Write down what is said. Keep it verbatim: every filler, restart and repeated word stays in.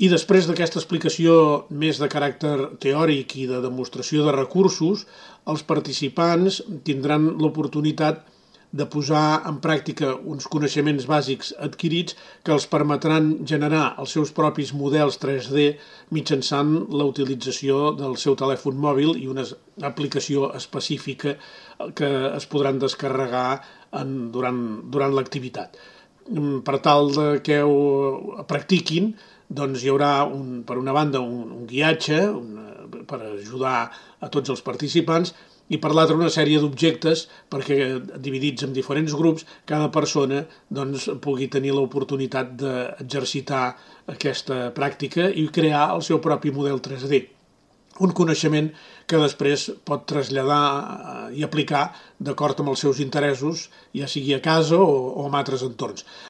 I després d'aquesta explicació més de caràcter teòric i de demostració de recursos, els participants tindran l'oportunitat de posar en pràctica uns coneixements bàsics adquirits que els permetran generar els seus propis models tres D mitjançant la utilització del seu telèfon mòbil i una aplicació específica que es podran descarregar en, durant, durant l'activitat. Per tal de que ho practiquin, doncs hi haurà, un, per una banda, un, un guiatge un, per ajudar a tots els participants i per l'altra una sèrie d'objectes perquè, dividits en diferents grups, cada persona doncs, pugui tenir l'oportunitat d'exercitar aquesta pràctica i crear el seu propi model tres D. Un coneixement que després pot traslladar i aplicar d'acord amb els seus interessos, ja sigui a casa o, o en altres entorns.